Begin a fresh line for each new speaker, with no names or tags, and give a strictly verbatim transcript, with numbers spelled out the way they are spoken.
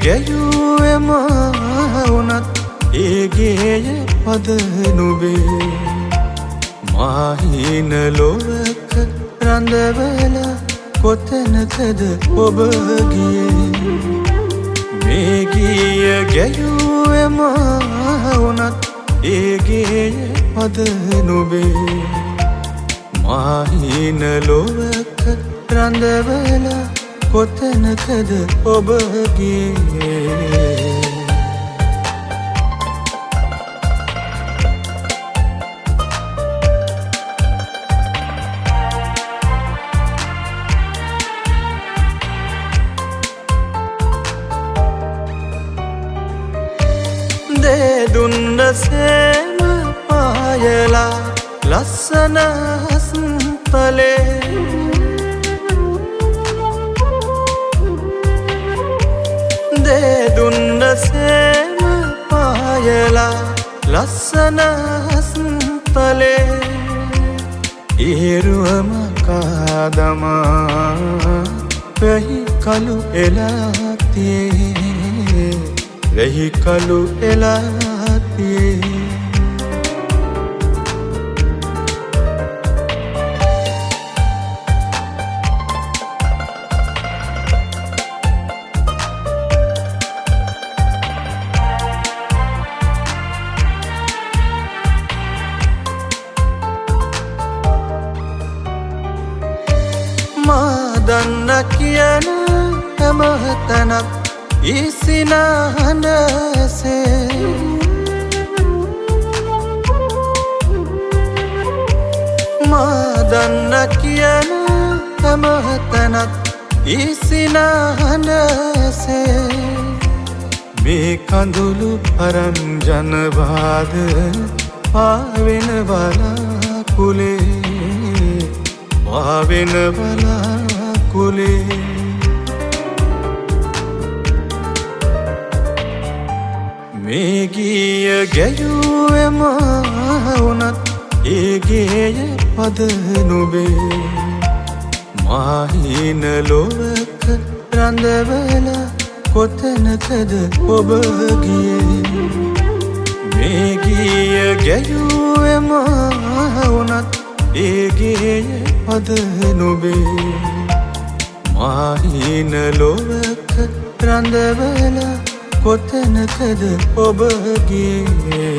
ගැයුවේ මා වුණත් ඒ ගේය පද නුඹේ මාහින ලොවක රඳවලා කොතැනකද ඔබ ගියේ මේ ගිය ගැයුවේ මා වුණත් ඒ ගේය පද නුඹේ මාහින ලොවක රඳවලා කොතැනකද ඔබ ගියේ දුන්න සේම පායලා ලස්සන හස්තලේ දේ දුන්න සේම පායලා ලස්සන හස්තලේ ඉරුවම කාදමා වෙහි කළු එලාතියේ වෙහි කළු එලාතියේ මා දන්න කියන හැම තැනක් ඉසිනහනසේ මා දන්න කියන හැම තැනක් ඉසිනහනසේ මේ කඳුළු අරන් ජනවාද පාවෙන බලාකුලේ පාවෙන බලාකුලේ මේ ගිය ගැයුවේ මා වුණත් ඒ ගේය පද නුඹේ මාහින ලොවක රඳවලා කොතැනකද ඔබ ගියේ මේ ගිය ගැයුවේ මා වුණත් ඒ ගේය පද නුඹේ මාහින ලොවක රඳවලා කොතැනකද ඔබ ගියේ